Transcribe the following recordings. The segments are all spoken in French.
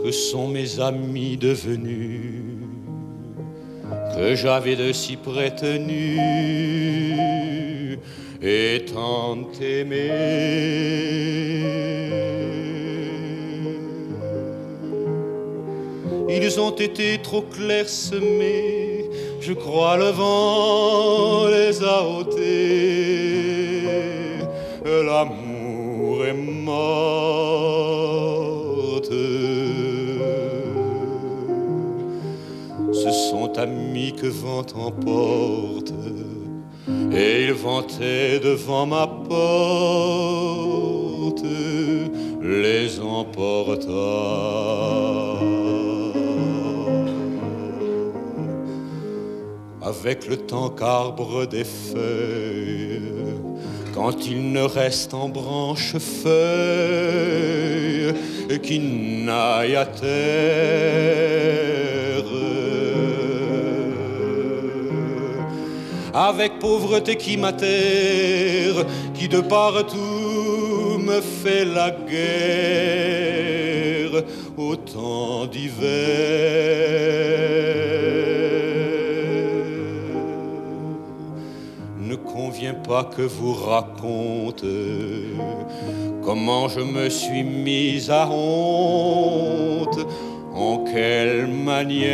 que sont mes amis devenus, que j'avais de si près tenus et tant aimés. Ils ont été trop clairsemés, je crois le vent les a ôtés. L'amour est morte. Ce sont amis que vent emporte, et ils vantaient devant ma porte, les emporta. Avec le temps qu'arbre des feuilles, quand il ne reste en branche feuille qui n'aille à terre, avec pauvreté qui m'atterre, qui de partout me fait la guerre au temps d'hiver. Ne convient pas que vous raconte comment je me suis mis à honte, en quelle manière.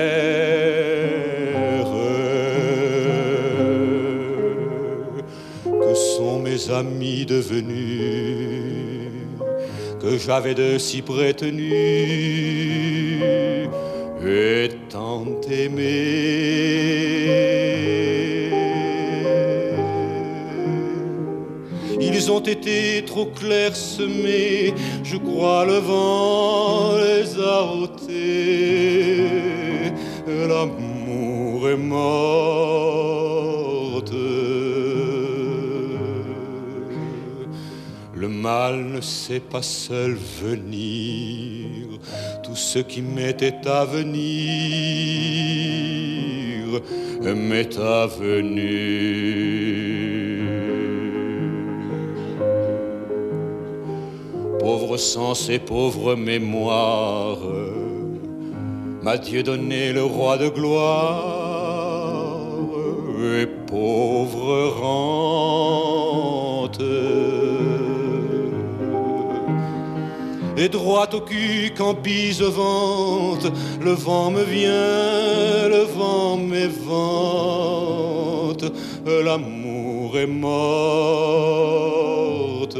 Que sont mes amis devenus, que j'avais de si près tenus et tant aimés. Ils ont été trop clairsemés, je crois le vent les a ôtés. L'amour est morte. Le mal ne sait pas seul venir, tout ce qui m'était à venir m'est avenu. Pauvre sens et pauvre mémoire, m'a Dieu donné le roi de gloire, et pauvre rente. Et droit au cul quand bise vente, le vent me vient, le vent m'évente, l'amour est morte.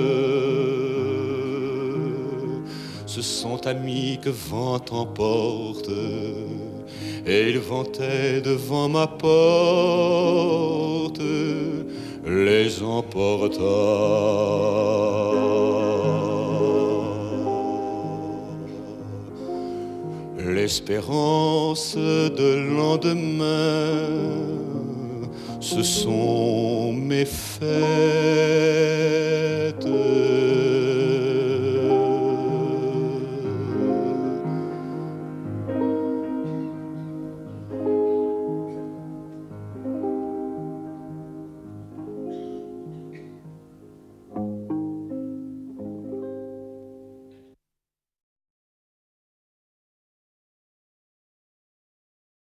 Ce sont amis que vent emporte, et ils vantaient devant ma porte, les emporta. L'espérance de lendemain, ce sont mes faits.